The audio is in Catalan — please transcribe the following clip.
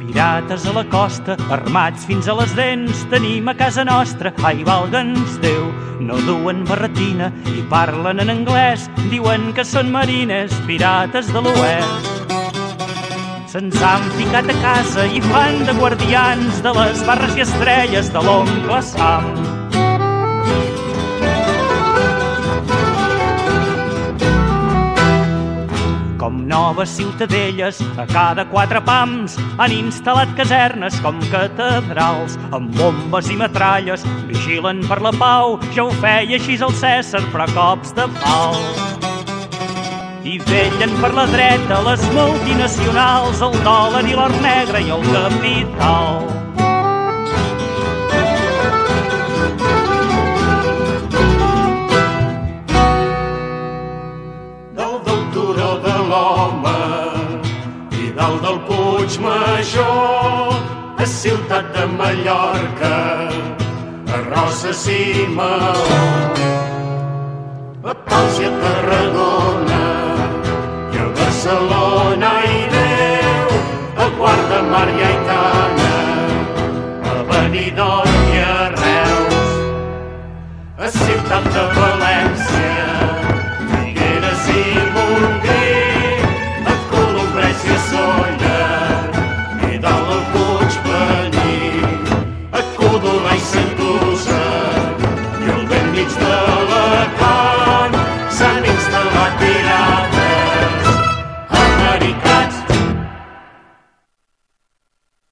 Pirates a la costa, armats fins a les dents, tenim a casa nostra, ai, valga'ns Déu. No duen barretina i parlen en anglès, diuen que són marines, pirates de l'oest. Se'ns han ficat a casa i fan de guardians de les barres i estrelles de l'oncle Sam. Com noves ciutadelles, a cada 4 pams han instal·lat casernes com catedrals, amb bombes i metralles, vigilen per la pau, ja ho feia així el Cèsar, però a cops de pal. I vellen per la dreta les multinacionals, el dòlar i l'or negre i el capital. Dalt del Puigmajor, a Ciutat de Mallorca, a Roses i Maó, a Pals i a Tarragona, i a Barcelona i Déu, a Quart de Mar i a Aitana, a Benidorm i a Reus, a Ciutat de